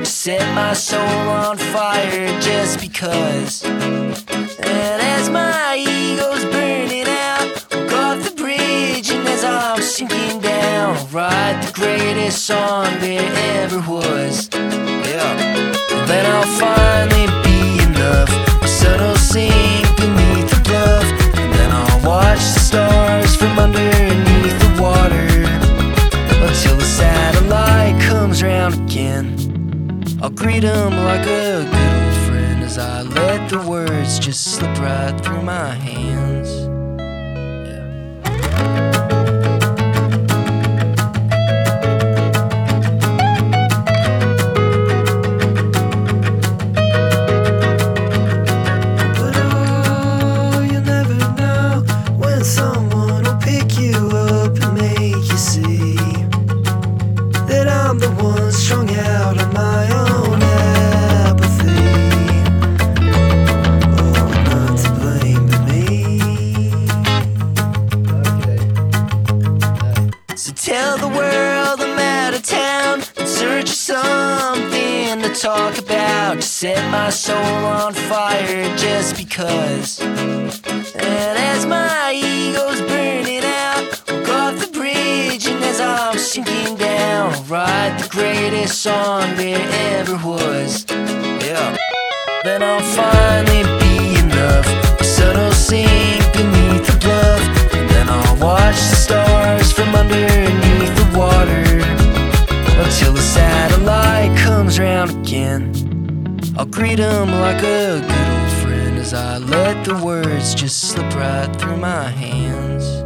to set my soul on fire just because. And as my ego's burning out, walk off the bridge, and as I'm sinking down, I'll write the greatest song there ever was. Yeah. Then I'll finally be enough. The sun will sink beneath the bluff, and then I'll watch the stars from underneath the water until the satellite comes round again. I'll greet 'em like a good old friend as I let the words just slip right through my hands. But oh, you never know when someone will pick you up and make you see that I'm the one strung out on my own apathy. Oh, not to blame but me. So tell the world I'm out of town in search of something to talk about, to set my soul on fire just because. And as my ego's burning out, walk off the bridge, and as I'm sinking down, I'll write the greatest song there ever was. Yeah. Then I'll finally be enough. The sun will sink beneath the bluff, and then I'll watch the stars from underneath the water until the satellite comes round again. I'll greet 'em like a good old friend as I let the words just slip right through my hands.